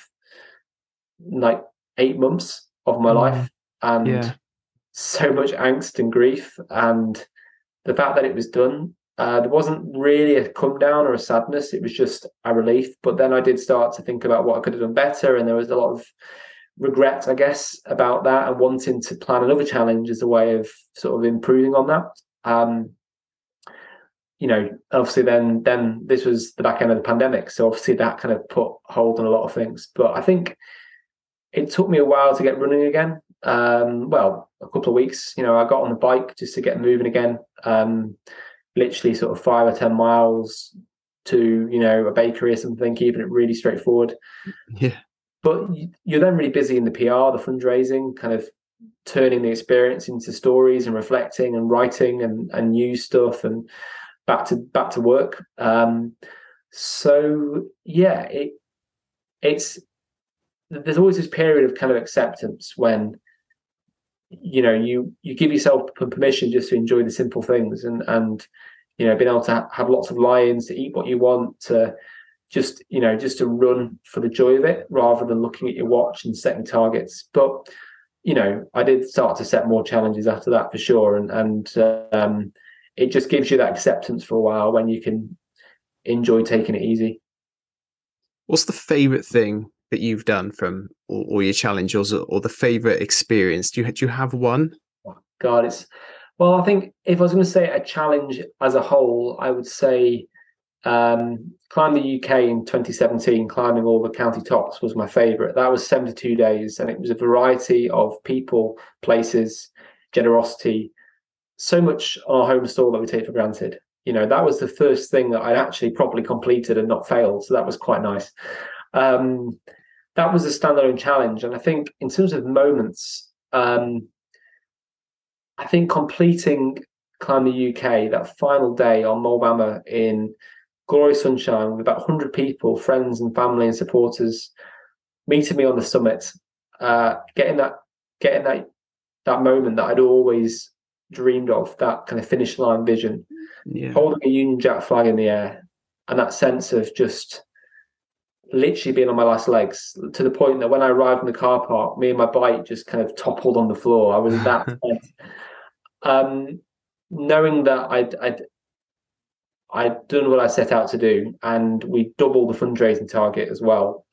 like 8 months of my life, and so much angst and grief. And the fact that it was done, there wasn't really a come down or a sadness. It was just a relief. But then I did start to think about what I could have done better. And there was a lot of regret, I guess, about that, and wanting to plan another challenge as a way of sort of improving on that. You know, obviously then this was the back end of the pandemic. So obviously that kind of put hold on a lot of things. But I think it took me a while to get running again. Well, a couple of weeks, you know, I got on the bike just to get moving again. Literally sort of 5 or 10 miles to, you know, a bakery or something, keeping it really straightforward. Yeah. but you're then really busy in the PR, the fundraising, kind of turning the experience into stories and reflecting and writing and news stuff and back to work. So yeah, it's there's always this period of kind of acceptance when you give yourself permission just to enjoy the simple things and being able to have lots of lie-ins, to eat what you want, to just to run for the joy of it rather than looking at your watch and setting targets. But I did start to set more challenges after that for sure, and it just gives you that acceptance for a while when you can enjoy taking it easy. What's the favorite thing that you've done from all your challenges, or the favorite experience? Do you have one? Oh, God, I think if I was going to say a challenge as a whole, I would say climbing the UK in 2017, climbing all the county tops was my favorite. That was 72 days, and it was a variety of people, places, generosity, so much on our home store that we take for granted. That was the first thing that I'd actually properly completed and not failed, so that was quite nice. That was a standalone challenge. And I think in terms of moments, I think completing Climb the UK, that final day on Moldbama in glorious sunshine with about 100 people, friends and family and supporters, meeting me on the summit, getting that moment that I'd always dreamed of, that kind of finish line vision, holding a Union Jack flag in the air, and that sense of just literally being on my last legs, to the point that when I arrived in the car park, me and my bike just kind of toppled on the floor. I was that knowing that I'd done what I set out to do, and we doubled the fundraising target as well.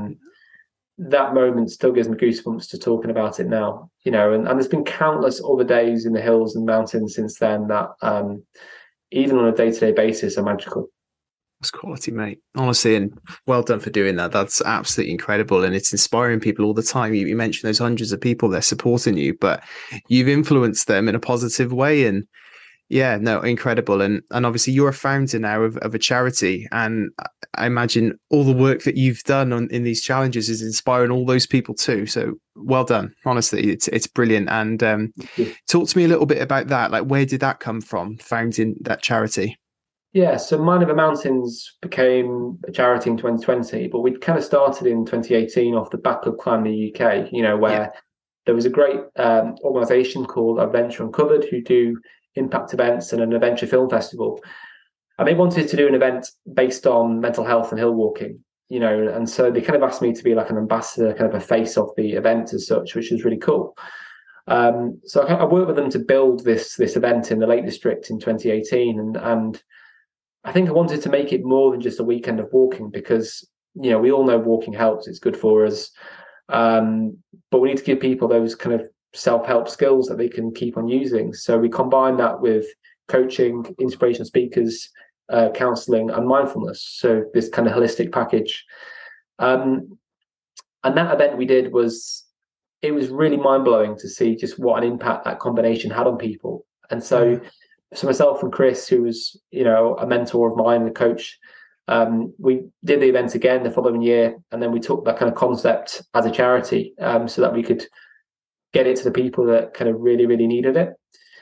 That moment still gives me goosebumps to talking about it now, and there's been countless other days in the hills and mountains since then that even on a day-to-day basis are magical. That's quality, mate. Honestly, and well done for doing that. That's absolutely incredible, and it's inspiring people all the time. You mentioned those hundreds of people, they're supporting you, but you've influenced them in a positive way, and yeah, no, incredible. And obviously you're a founder now of a charity, and I imagine all the work that you've done in these challenges is inspiring all those people too. So well done. Honestly, it's brilliant. And talk to me a little bit about that. Like, where did that come from, founding that charity? Yeah, so Mind Over Mountains became a charity in 2020, but we'd kind of started in 2018 off the back of Climb the UK, where there was a great organisation called Adventure Uncovered who do impact events and an adventure film festival. And they wanted to do an event based on mental health and hill walking, and so they kind of asked me to be like an ambassador, kind of a face of the event as such, which was really cool. So I worked with them to build this event in the Lake District in 2018, and I think I wanted to make it more than just a weekend of walking, because we all know walking helps, it's good for us, but we need to give people those kind of self-help skills that they can keep on using. So we combine that with coaching, inspirational speakers, counseling, and mindfulness, so this kind of holistic package. And that event we did was really mind-blowing to see just what an impact that combination had on people. And so myself and Chris, who was a mentor of mine and a coach, we did the event again the following year, and then we took that kind of concept as a charity, so that we could get it to the people that kind of really, really needed it.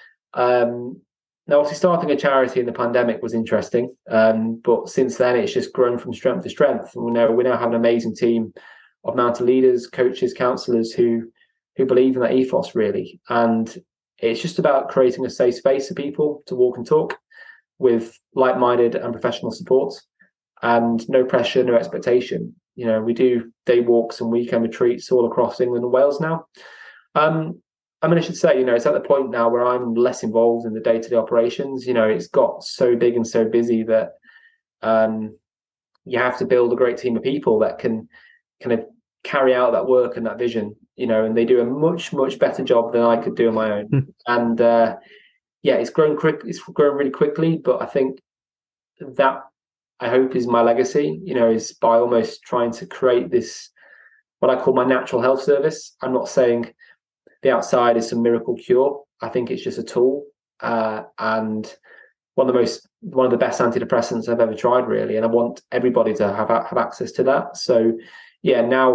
Now, obviously, starting a charity in the pandemic was interesting, but since then it's just grown from strength to strength. And we now have an amazing team of mountain leaders, coaches, counsellors who believe in that ethos, really. And it's just about creating a safe space for people to walk and talk with like-minded and professional support, and no pressure, no expectation. We do day walks and weekend retreats all across England and Wales now. I should say, it's at the point now where I'm less involved in the day-to-day operations. It's got so big and so busy that you have to build a great team of people that can kind of carry out that work and that vision, and they do a much, much better job than I could do on my own. And it's grown quick. It's grown really quickly, but I think that, I hope, is my legacy, is by almost trying to create this, what I call my natural health service. I'm not saying the outside is some miracle cure. I think it's just a tool, and one of the best antidepressants I've ever tried, really. And I want everybody to have access to that. So, now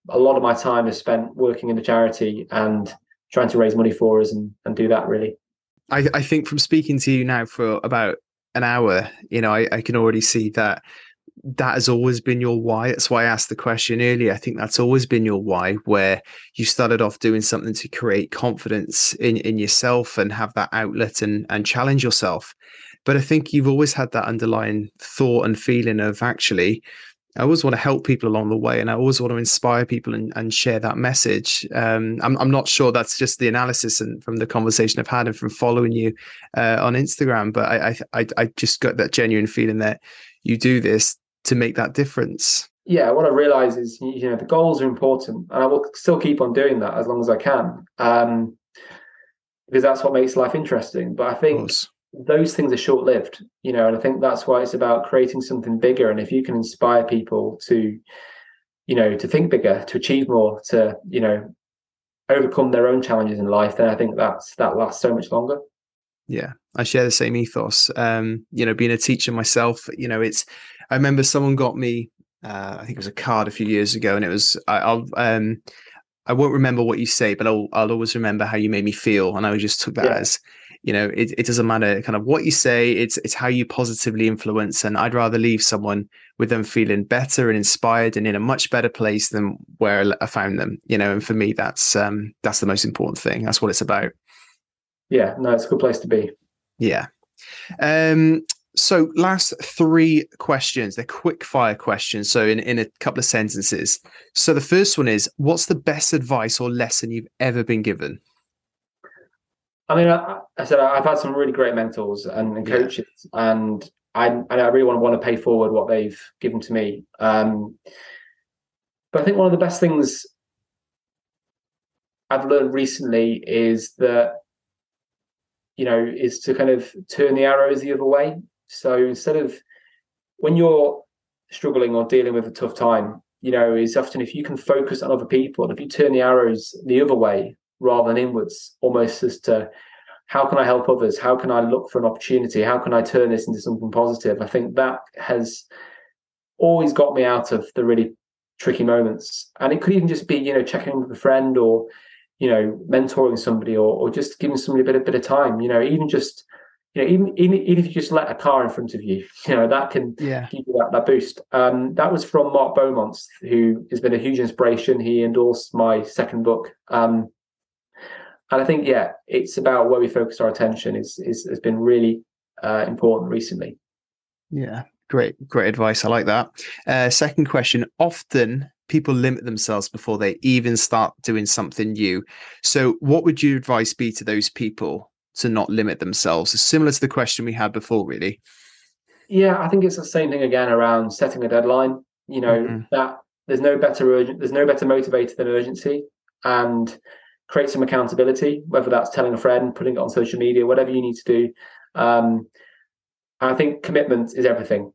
a lot of my time is spent working in the charity and trying to raise money for us and do that really. I think from speaking to you now for about an hour, I can already see that has always been your why. That's why I asked the question earlier. I think that's always been your why, where you started off doing something to create confidence in yourself and have that outlet and challenge yourself. But I think you've always had that underlying thought and feeling of, actually, I always want to help people along the way, and I always want to inspire people and share that message. I'm not sure that's just the analysis and from the conversation I've had and from following you on Instagram, but I just got that genuine feeling that you do this to make that difference. Yeah, what I realize is, the goals are important, and I will still keep on doing that as long as I can, because that's what makes life interesting. But I think those things are short-lived, and I think that's why it's about creating something bigger. And if you can inspire people to, to think bigger, to achieve more, to, overcome their own challenges in life, then I think that lasts so much longer. Yeah, I share the same ethos. Being a teacher myself, I remember someone got me, I think it was a card a few years ago, and it was, I won't remember what you say, but I'll always remember how you made me feel. And I just took that as, it doesn't matter kind of what you say, it's how you positively influence. And I'd rather leave someone with them feeling better and inspired and in a much better place than where I found them, and for me, that's the most important thing. That's what it's about. Yeah, no, it's a good place to be. Yeah. So last 3 questions, they're quick fire questions. So in a couple of sentences. So the first one is, what's the best advice or lesson you've ever been given? I mean, I said I've had some really great mentors and coaches, and I really want to pay forward what they've given to me. But I think one of the best things I've learned recently is that, is to kind of turn the arrows the other way. So instead of, when you're struggling or dealing with a tough time, is often if you can focus on other people, and if you turn the arrows the other way rather than inwards, almost as to how can I help others? How can I look for an opportunity? How can I turn this into something positive? I think that has always got me out of the really tricky moments. And it could even just be, checking in with a friend, or, mentoring somebody, or just giving somebody a bit of time, even just, even if you just let a car in front of you, that can give you that boost. That was from Mark Beaumont, who has been a huge inspiration. He endorsed my second book. And I think, it's about where we focus our attention has been really important recently. Yeah, great advice. I like that. Second question, often people limit themselves before they even start doing something new. So what would your advice be to those people to not limit themselves? It's similar to the question we had before, really. Yeah, I think it's the same thing again around setting a deadline. That there's no better motivator than urgency, and create some accountability, whether that's telling a friend, putting it on social media, whatever you need to do. And I think commitment is everything.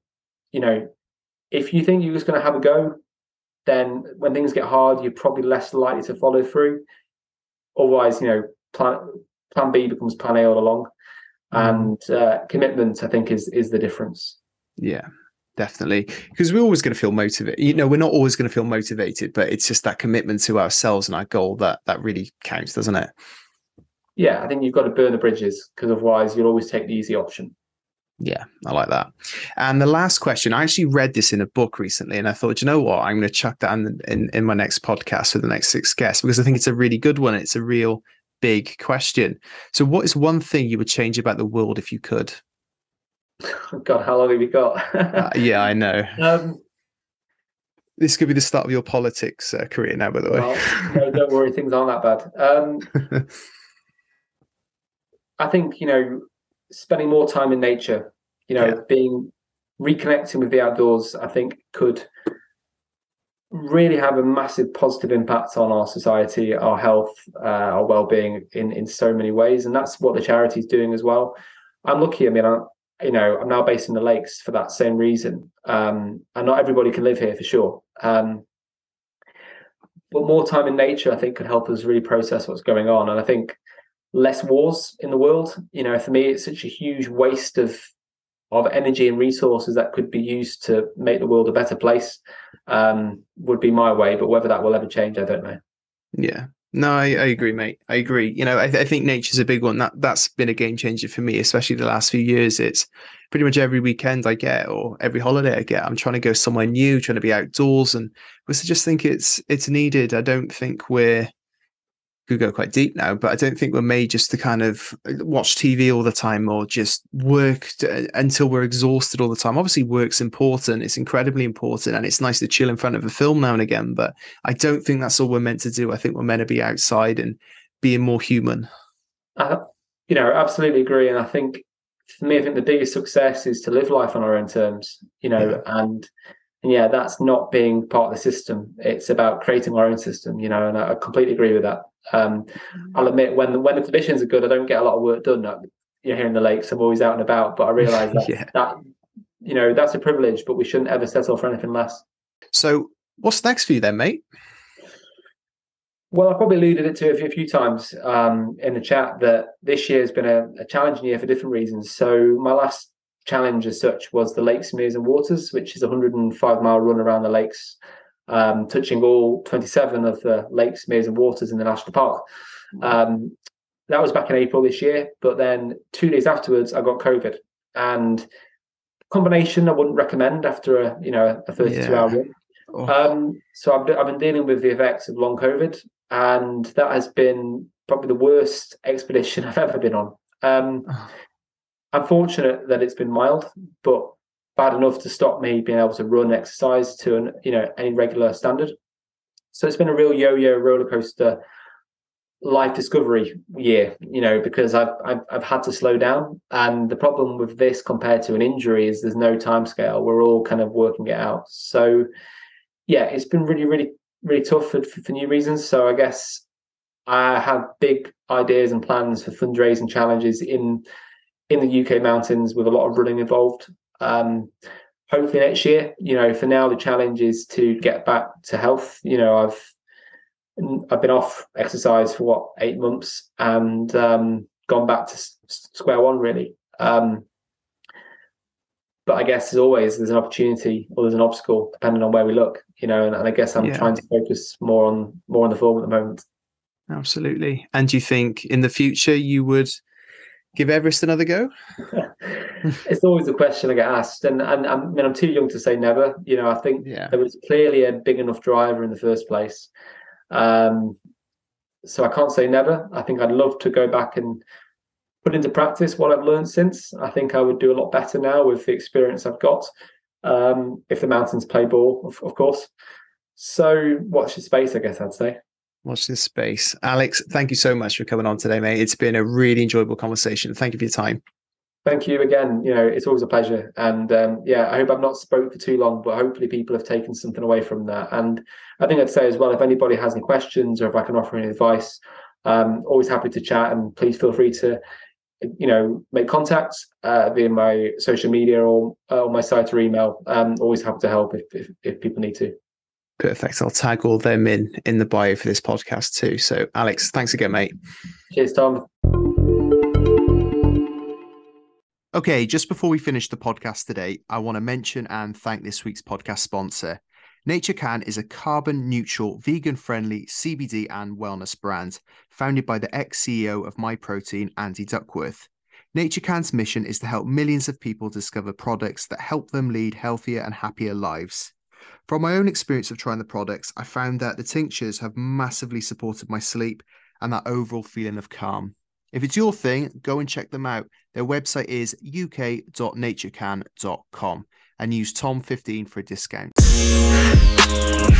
If you think you're just going to have a go, then when things get hard, you're probably less likely to follow through. Otherwise, plan B becomes plan A all along. And commitment, I think, is the difference. Yeah, definitely. Because we're always going to feel motivated. We're not always going to feel motivated, but it's just that commitment to ourselves and our goal that really counts, doesn't it? Yeah, I think you've got to burn the bridges, because otherwise you'll always take the easy option. Yeah, I like that. And the last question, I actually read this in a book recently, and I thought, you know what, I'm going to chuck that in my next podcast for the next 6 guests, because I think it's a really good one. It's a real big question. So what is one thing you would change about the world if you could? God, how long have we got? Yeah, I know. This could be the start of your politics career now, by the way. No, don't worry, things aren't that bad. I think, spending more time in nature, reconnecting with the outdoors, I think could really have a massive positive impact on our society, our health, our well-being in so many ways. And that's what the charity is doing as well. I'm lucky. I mean, I'm now based in the Lakes for that same reason. And not everybody can live here for sure. But more time in nature, I think, could help us really process what's going on. And I think less wars in the world. For me, it's such a huge waste of of energy and resources that could be used to make the world a better place would be my way. But whether that will ever change, I don't know. Yeah. No, I agree, mate. I agree. You know, I think nature's a big one. That's been a game changer for me, especially the last few years. It's pretty much every weekend I get, or every holiday I get, I'm trying to go somewhere new, trying to be outdoors, and I just think it's needed. I don't think could go quite deep now, but I don't think we're made just to kind of watch TV all the time or just work until we're exhausted all the time. Obviously, work's important. It's incredibly important. And it's nice to chill in front of a film now and again. But I don't think that's all we're meant to do. I think we're meant to be outside and being more human. Absolutely agree. And I think for me, I think the biggest success is to live life on our own terms, and yeah, that's not being part of the system. It's about creating our own system, and I completely agree with that. I'll admit when the conditions are good, I don't get a lot of work done. Here in the lakes, I'm always out and about, but I realise that that's a privilege, but we shouldn't ever settle for anything less. So, what's next for you then, mate? Well, I probably alluded it to a few times in the chat that this year has been a challenging year for different reasons. So, my last challenge as such was the Lakes, Meres and Waters, which is a 105-mile run around the lakes, touching all 27 of the lakes, meres and waters in the national park. That was back in April this year, but then 2 days afterwards I got COVID, and combination I wouldn't recommend after a 32-hour run. So I've been dealing with the effects of long COVID, and that has been probably the worst expedition I've ever been on. I'm fortunate that it's been mild, but bad enough to stop me being able to run, exercise to any regular standard. So it's been a real yo-yo roller coaster life discovery year, because I've had to slow down. And the problem with this compared to an injury is there's no time scale. We're all kind of working it out. So yeah, it's been really, really, really tough for new reasons. So I guess I have big ideas and plans for fundraising challenges in the UK mountains with a lot of running involved. Hopefully next year. For now the challenge is to get back to health. I've been off exercise for 8 months and gone back to square one really. But I guess as always there's an opportunity or there's an obstacle depending on where we look, and I guess I'm trying to focus more on the form at the moment. Absolutely. And do you think in the future you would give Everest another go? It's always a question I get asked, and I'm too young to say never. I think there was clearly a big enough driver in the first place, so I can't say never. I think I'd love to go back and put into practice what I've learned since. I think I would do a lot better now with the experience I've got, if the mountains play ball, of course. So watch the space, I guess I'd say. Watch this space. Alex, thank you so much for coming on today, mate. It's been a really enjoyable conversation. Thank you for your time. Thank you again. It's always a pleasure. And I hope I've not spoke for too long, but hopefully people have taken something away from that. And I think I'd say as well, if anybody has any questions or if I can offer any advice, always happy to chat, and please feel free to, make contact via my social media or my site or email. Always happy to help if people need to. Perfect. I'll tag all them in the bio for this podcast too. So Alex, thanks again, mate. Cheers, Tom. Okay, just before we finish the podcast today, I want to mention and thank this week's podcast sponsor. Nature Can is a carbon-neutral, vegan-friendly CBD and wellness brand founded by the ex-CEO of MyProtein, Andy Duckworth. Nature Can's mission is to help millions of people discover products that help them lead healthier and happier lives. From my own experience of trying the products, I found that the tinctures have massively supported my sleep and that overall feeling of calm. If it's your thing, go and check them out. Their website is uk.naturecan.com and use Tom15 for a discount.